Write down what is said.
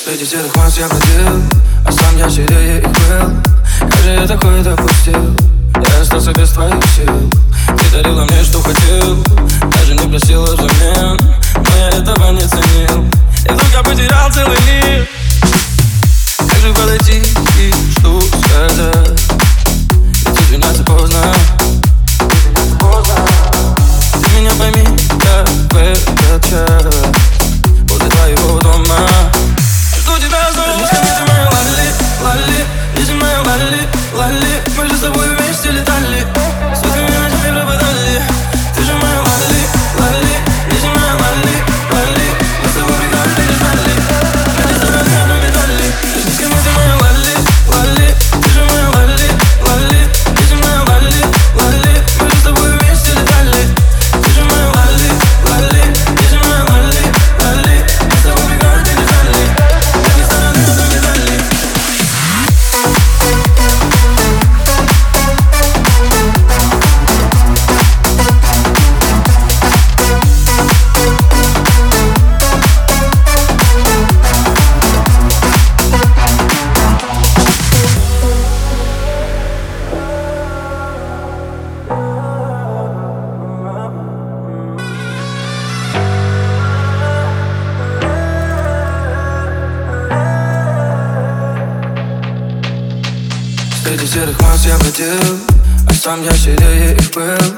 Среди серых масс я ходил, а сам я серее их был. Как же я такое допустил? Я остался без твоих сил. Ты дарила мне, что хотел, даже не просила взамен, но я этого не ценил. И вдруг я потерял целый мир. Как же подойти и что сказать? Ведь извиняться поздно. Ты меня пойми, я в этот час возле твоего дома. Жду тебя снова. Ты моя лали, лали, ты моя лали, лали. Мы же с тобой вместе летали, сутками ночами пропадали. Ты же моя лали, лали, ты моя лали, лали. Мы с тобой прекрасно летали, мы с тобой рядом летали. Ты моя лали, лали, ты же моя лали, лали. Ты моя лали, лали. Мы же с тобой вместе летали. Ты же моя лали, лали, ты моя лали, лали. Мы с тобой прекрасно летали, мы с тобой рядом летали. Среди серых масс я ходил, а сам я серее их был.